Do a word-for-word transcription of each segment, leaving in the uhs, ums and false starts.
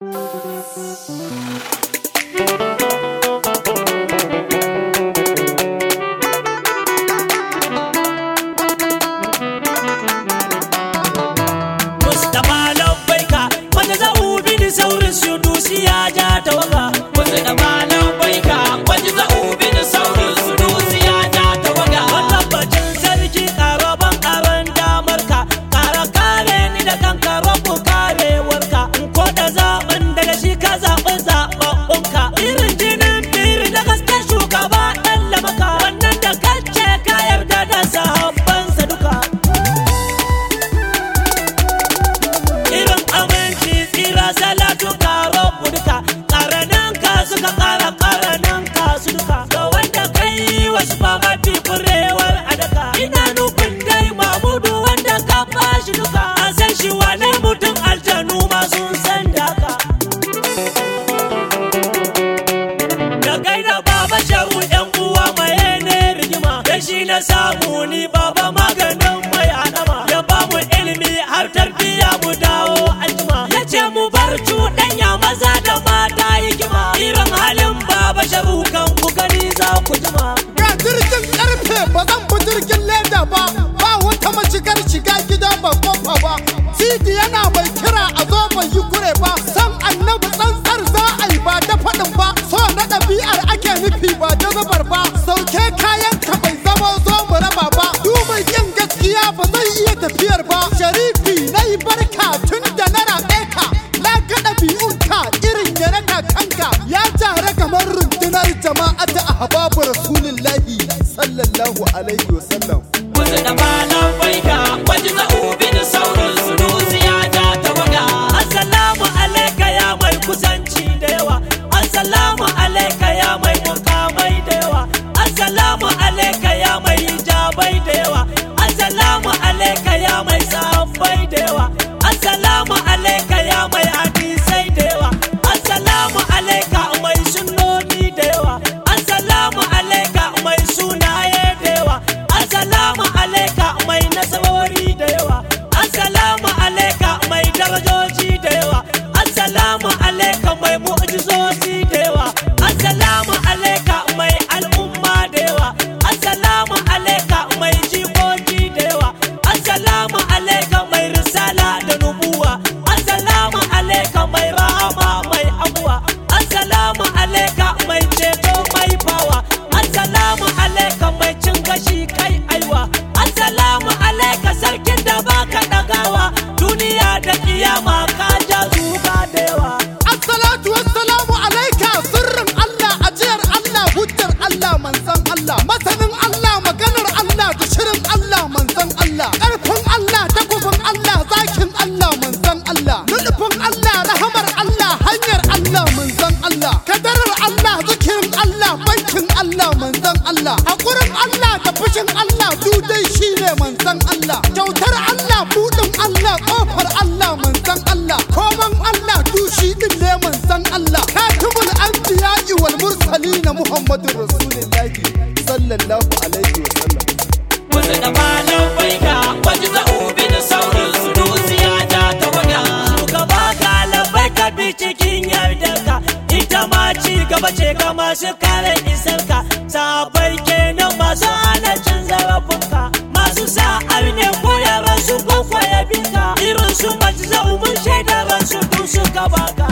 samu ni baba maganin mai hadama ya ba mu ilimi har tarbiya mu dawo aljima ya ce mu bar cuɗanya maza da mata hikima irin halin baba sharu kan ku gani za ku jima ga jirgin karfe ba zan bi jirgin leda ba ba wata mashigar shiga gida ba kofa ba sidi yana mai kira a zo bai yi kure ba san annabi tsantsar za a yi ba da faɗin ba so na ɗabi'ar ake nufi ba da zabar ba sauke kayan ka bai zama zo mu raba ba du mai yin gaskiya ba zai iya tafiyar ba sharifi na yi barka tun da na raɓe ka na ga ɗabi'unka irin ya na kakanka ya tare kamar rundunar jama'a ta ahbabu rasulillahi sallallahu alaihi wasallam wasu da malam baika wajen za'ubin sauran su dusiya ta tawaga assalamu alaika ya mai kusanci da yawa assalamu alaika ya mai mukamai da yawa assalamu alaika ya mai hijabai da yawa assalamu alaika ya mai sahabbai da yawa assalamu alaika ya mai hadisai da yawa assalamu alaika mai sunnoni da yawa assalamu alaika mai sunaye da yawa assalamu alaika mai nasarori da yawa assalamu alaika mai darajoji da yawa assalamu alaika mai mu'jizozi da yawa assalamu alaika mai al'umma da yawa assalamu alaika mai jikoki da yawa assalamu alaika mai risala da nubuwa assalamu alaika mai rahama mai abuwa assalamu alaika mai ceto mai fawa assalamu alaika mai cin gashi kai aiwa assalamu alaika sarkin da baka dagawa duniya da kiyama ka ja zuga da yawa assalatu wassalamu alaika sirrin Allah ajiyar Allah hujjar Allah manzon Allah masanin Allah maganar Allah da shirin Allah manzon Allah ƙarfin Allah takubin Allah zakin Allah manzon Allah nufin Allah rahamar Allah hanyar Allah manzon Allah kadarar Allah zikirin Allah bankin Allah manzon Allah hakurin Allah da fushin Allah dudai shine manzon Allah kyautar Allah budin Allah kofar Allah manzon Allah koman Allah dushi din ne manzon Allah katibul anbiya'i wal mursalin Muhammadur Rasulullahi sallallahu alaihi wasallam wasu da malam baika wajen za'ubin sauran su dusiya ta tawaga shugaba ka labai ka bi cikin yardarka ita ma ci gaba ce ga masu kare isarka sabai kenan masu hana cin zarafinka masu sa'ar ne koyarwar su ko kwaya binka irin su masu za'umin shaidarar su tun suka baka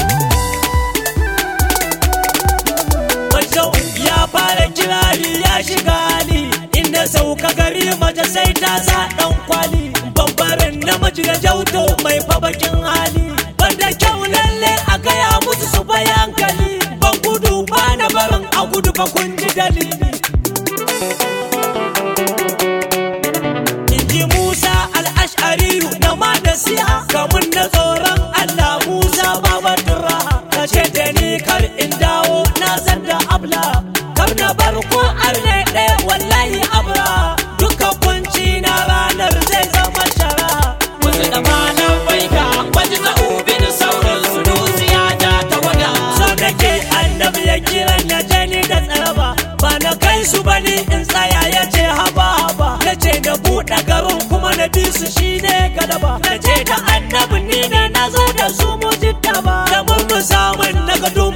wajen ya fara kirari ya shiga hali inda sauka gari mace sai ta sa dan kwali bambarin namiji da jauto mai fabakin hali banda kyau lalle a gaya musu su bayan kali ban gudu ba na barin a gudu ba kun ji dalili inji Musa al-Ash'ariyu na ma nasiha kamun na tsoron Allah Musa babatun raha kashe da ni kar in dawo na san da abla kar na bar ko arne ɗaya wallahi abra duka kunci na ranar zai zama shara wasu da malam baika wajen za'ubin sauran su dusiya ta tawaga so da ke annabi ya kiran ya je ni da tsaraba ba na kai su bane in tsaya ya ce haba haba na ce da buɗe garin kuma na bi su shine gadaba na ce da annabi ni ne na zo da su mu jitta ba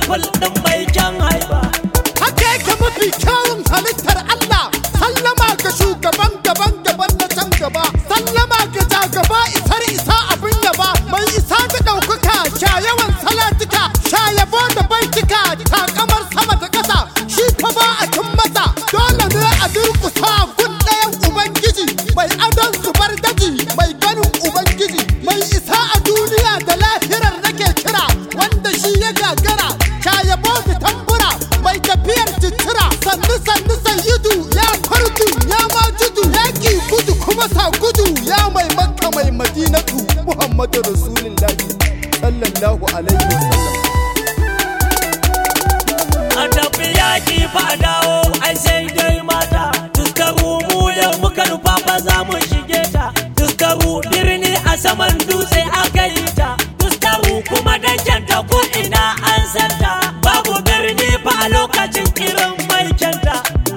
beautiful ɗin mai kyan haiba. haka yake mafi kyawun halittar Allah. Sallama ga shugaban gaban gaban na can gaba, sallama ga jagaba isar isa abin yaba, mai isa da ɗaukaka, sha yawan salatuka, sha yabo da baitika, takamar sama da ƙasa, shi fa ba a cin masa, dole ne a durƙusa gun ɗayan Ubangiji, mai adon zubar daji, mai ganin Ubangiji, mai isa a duniya da lahirar nake kira, wanda shi ya gagara, sha yabo da tambura, mai tafiyar titira, sannu sannu sayyidu ya fardu ya majudu ya ki gudu kuma sa gudu ya mai makka mai madinatu Muhammadu Rasulullahi sallallahu alaihi wasallam. A tafi yaƙi fa a dawo ai sai dai mata, tuskaru mu yau muka nufa fa za mu shige ta, tuskaru birni a saman dutse aka yi ta, tuskaru kuma da kyanta ko ina an santa, babu birni fa a lokacin irin mai kyanta.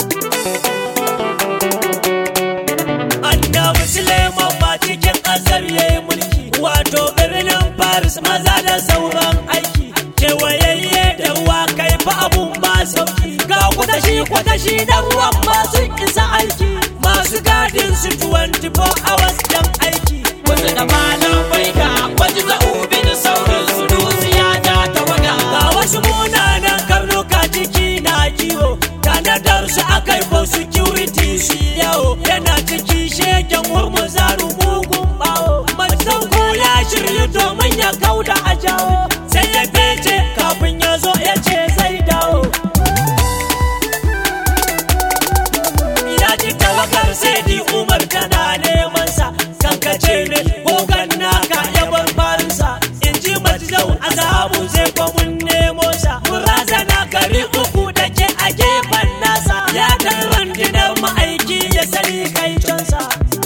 Annabi Suleiman ba cikin ƙasar yayi mulki, wato birnin Paris maza da sauran aiki, kewayayye da ruwa kai fa abun ba sauki, ga kwatashi kwatashi da ruwan masu isa aiki, masu gadin su twenty-four hours dan aiki. Wasu da malam bai ga waje za'ubi da sauran su dusiya ta tawaga, ga wasu munanan karnuka ciki na kiwo, tanadar su akai for security su yawo, yana ciki shegen hurmuzaru mugun bawo, matsauko ya shirya domin ya kauda a jawo, sai ya fece kafin ya zo ya ce zai dawo. Ya ji tawagar sai di Umar tana neman sa, kankace ne gogan naka ya bar barinsa, in ji majzau azabu zai kwa mun nemo sa, murazana kari uku da ke a gefen nasa, ya kai rundunar ma'aiki ya sani kai cansa.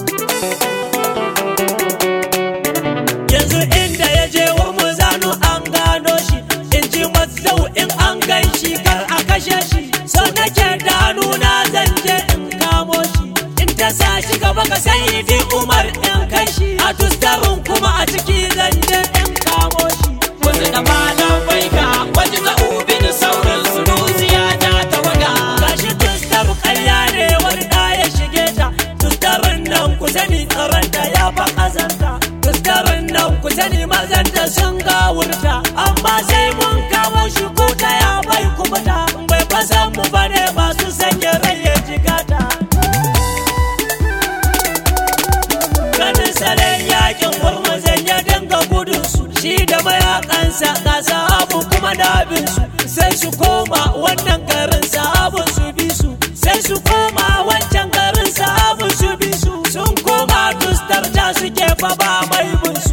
Yanzu inda ya je wa muzanu an gano shi, in ji mazau in an gan shi kar a kashe shi, sau nake da hannuna zan je in kamo shi, in ta sa shi gaba ga sayyidi Umar in kai shi, a tustarin kuma a ciki zan je in kamo shi. Wasu da malam bai ga waje za'ubi da sauran su dusiya ta tawaga, gashi tustar ƙarya ne wani da ya shige ta, tustarin nan ku sani tsaronta ya fa ƙazanta, tustarin nan ku sani mazanta sun gawurta, amma sai mun kamo shi ko ta ya bai kubuta, bai fasa mu bane masu sanya rai ya jigata. Ganin salon yakin gwarmazan ya dinga gudun su, shi da mayakansa ga sahabu kuma da abinsu, sai su koma wannan garin sahabun su bi su, sai su koma wancan garin sahabun su bi su, sun koma tustar ta suke fa ba mai binsu.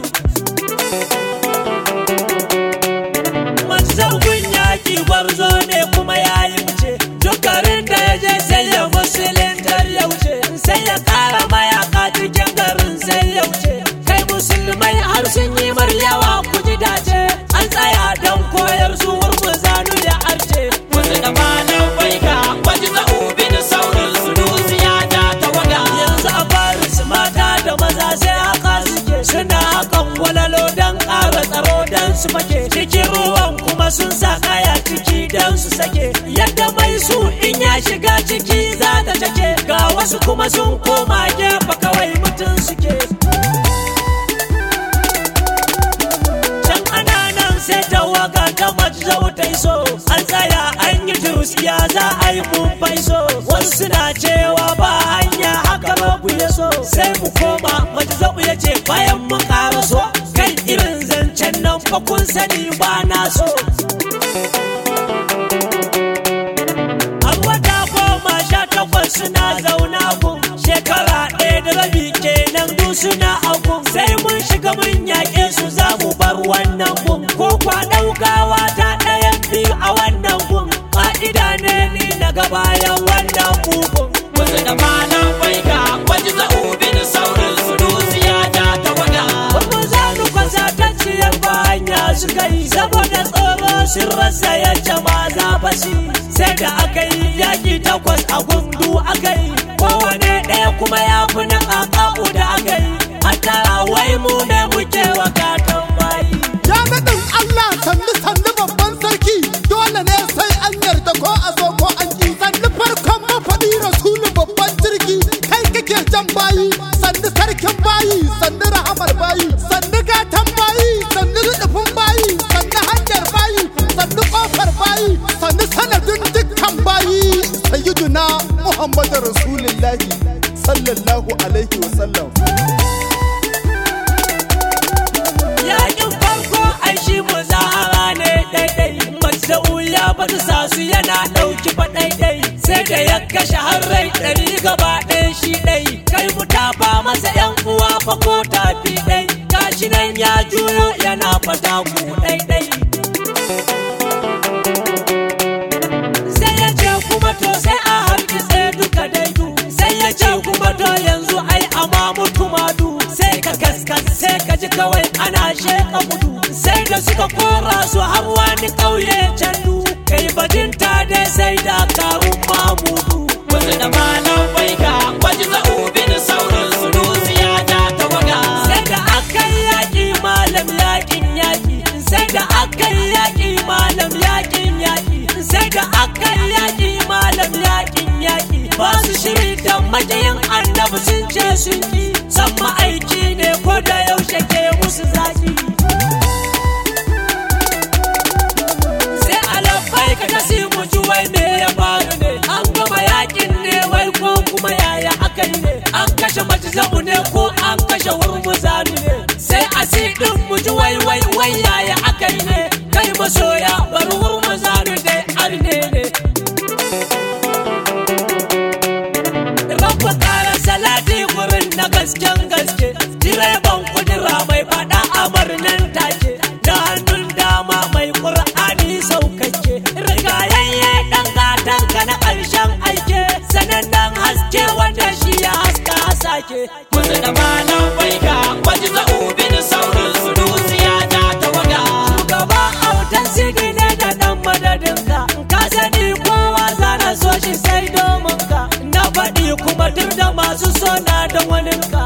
Mazaugun yaki gwarzo ne kuma ya yi wuce, duk garin da ya je sai ya musulintar ya wuce, sai ya kara mayaka cikin garin sai ya wuce, kai musulmai har sun yi maryawa ku ji dace, an tsaya don koyar su hurmuzanu ya arce. Wasu da malam bai ga waje za'ubi da sauran su dusiya ta tawaga, yanzu a Paris mata da maza sai haka suke, suna hakan walalo don ƙara tsaro don su fake, cikin ruwan kuma sun sa kaya ciki don su sake, yadda mai su in ya shiga ciki za ta take, ga wasu kuma sun koma gefe kawai mutum suke. Can ana nan sai tawaga ta majzau ta iso, an tsaya an yi turusiya za a yi mun faiso, wasu suna cewa ba hanya haka rabu ya so, sai mu koma majzau ya ce bayan mun karaso, kai irin zancen nan fa kun sani ba na so. An wata goma sha takwas suna zauna gun, shekara ɗaya da rabi kenan du suna agun, sai mun shiga mun yaƙe su za mu bar wannan gun, ko kwa ɗaukawa ta ɗayan biyu a wannan gun, ƙa'ida ne ni na ga bayan wannan bugun. Wasu da malam bai ga waje za'ubi da sauran su dusiya ta tawaga, kuma za mu kwasa ta ciyar ba hanya su kai, saboda tsoro sun rasa yadda ma za fashi, sai da aka yi yaƙi takwas a gundu aka yi, kowane ɗaya kuma ya fi na ƙaƙa'u da aka yi, a tara wai mu ne muke wa katon bayi. Ya naɗin Allah sannu sannu babban sarki, dole gaba ɗaya shi ɗai kai mu tafa masa yan uwa fa ko tafi ɗai gashi nan ya juyo yana fata ku ɗai ɗai sai ya ce kuma to sai a hargitse duka daidu sai ya ce kuma to yanzu ai ama mutu madu sai ka kaskas sai ka ji kawai ana sheka gudu sai da suka kora su har wani ƙauye candu kai bajinta dai sai da karun mamudu wasu da malam baika wajen za'ubin sauran su dusiya ta tawaga sai da aka yaƙi malam yaƙin yaƙi sai da aka yaƙi malam yaƙin yaƙi sai da aka yaƙi malam yaƙin yaƙi ba su shiri da majiyin annabi sun ce sun yi san ma'aiki ne ko da yaushe ke musu zaki sai alafai ka kasi mu ji wai me ya faru ne an gama yaƙin ne wai ko kuma yaya aka yi ne an kashe majizamu ne ko an kashe hurmuzanu ne sai asidin mu ji wai wai wai yaya aka yi ne kai masoya bari hurmuzanu dai arne ne salati gurin na gasken gaske direban kudura mai fada amar nan take da hannun dama mai ƙur'ani saukakke rigayayye dan gatan ka na ƙarshen aike sanannen haske wanda shi ya haska sake wasu da malam baika waje za'ubin sauran su dusiya ta tawaga shugaba autan sigi ne da dan madadinka ka sani kowa zana so shi sai domin ka na faɗi kuma duk da masu sona da waninka